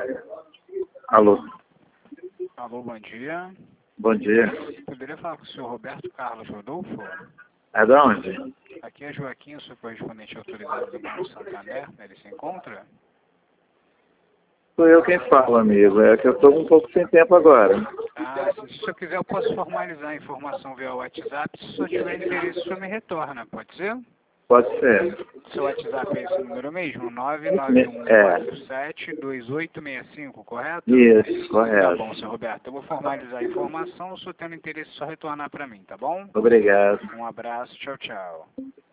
Alô. Alô, bom dia. Bom dia. Poderia falar com o senhor Roberto Carlos Rodolfo? É da onde? Aqui é Joaquim, eu sou correspondente autorizado do Banco Santander. Ele se encontra? Sou eu quem fala, amigo. É que eu estou um pouco sem tempo agora. Ah, se o senhor quiser, eu posso formalizar a informação via WhatsApp. Se o senhor tiver interesse, o senhor me retorna, pode ser? Pode ser. Seu WhatsApp é esse número mesmo? É. 991472865, correto? Isso, Tá correto. bom, senhor Roberto. Eu vou formalizar a informação. Se o senhor tendo interesse, é só retornar para mim, tá bom? Obrigado. Um abraço, tchau, tchau.